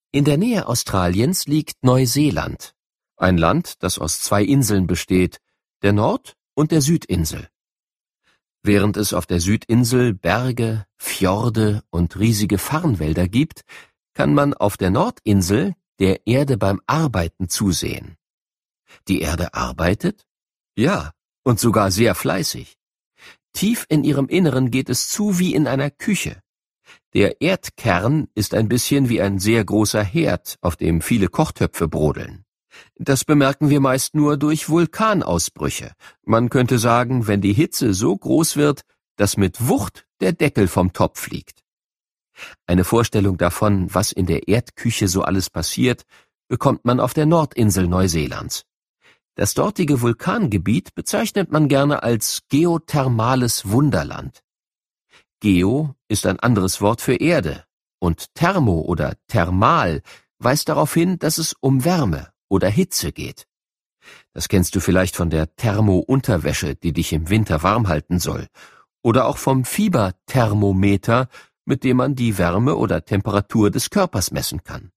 In der Nähe Australiens liegt Neuseeland, ein Land, das aus 2 Inseln besteht, der Nord- und der Südinsel. Während es auf der Südinsel Berge, Fjorde und riesige Farnwälder gibt, kann man auf der Nordinsel der Erde beim Arbeiten zusehen. Die Erde arbeitet? Ja, und sogar sehr fleißig. Tief in ihrem Inneren geht es zu wie in einer Küche. Der Erdkern ist ein bisschen wie ein sehr großer Herd, auf dem viele Kochtöpfe brodeln. Das bemerken wir meist nur durch Vulkanausbrüche. Man könnte sagen, wenn die Hitze so groß wird, dass mit Wucht der Deckel vom Topf fliegt. Eine Vorstellung davon, was in der Erdküche so alles passiert, bekommt man auf der Nordinsel Neuseelands. Das dortige Vulkangebiet bezeichnet man gerne als geothermales Wunderland. Geo ist ein anderes Wort für Erde und thermo oder thermal weist darauf hin, dass es um Wärme oder Hitze geht. Das kennst du vielleicht von der Thermo-Unterwäsche, die dich im Winter warm halten soll, oder auch vom Fieberthermometer, mit dem man die Wärme oder Temperatur des Körpers messen kann.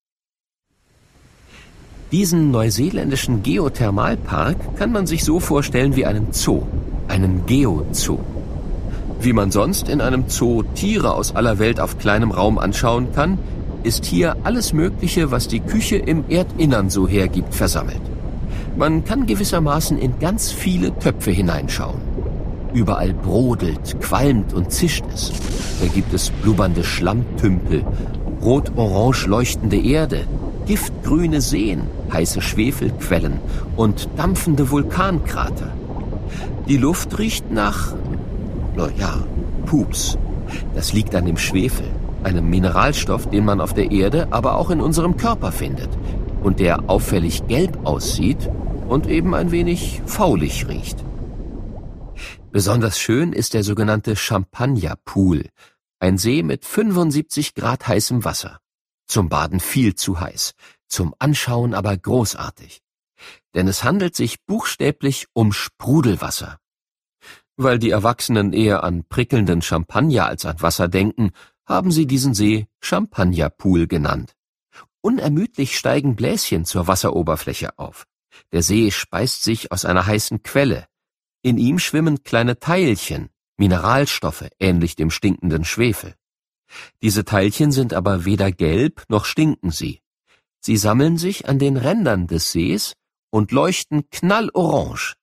Diesen neuseeländischen Geothermalpark kann man sich so vorstellen wie einen Zoo, einen Geozoo. Wie man sonst in einem Zoo Tiere aus aller Welt auf kleinem Raum anschauen kann, ist hier alles Mögliche, was die Küche im Erdinnern so hergibt, versammelt. Man kann gewissermaßen in ganz viele Töpfe hineinschauen. Überall brodelt, qualmt und zischt es. Da gibt es blubbernde Schlammtümpel, rot-orange leuchtende Erde, giftgrüne Seen, heiße Schwefelquellen und dampfende Vulkankrater. Die Luft riecht nach, Pups. Das liegt an dem Schwefel, einem Mineralstoff, den man auf der Erde, aber auch in unserem Körper findet und der auffällig gelb aussieht und eben ein wenig faulig riecht. Besonders schön ist der sogenannte Champagner-Pool, ein See mit 75 Grad heißem Wasser. Zum Baden viel zu heiß, zum Anschauen aber großartig. Denn es handelt sich buchstäblich um Sprudelwasser. Weil die Erwachsenen eher an prickelnden Champagner als an Wasser denken, haben sie diesen See Champagnerpool genannt. Unermüdlich steigen Bläschen zur Wasseroberfläche auf. Der See speist sich aus einer heißen Quelle. In ihm schwimmen kleine Teilchen, Mineralstoffe, ähnlich dem stinkenden Schwefel. Diese Teilchen sind aber weder gelb noch stinken sie. Sie sammeln sich an den Rändern des Sees und leuchten knallorange,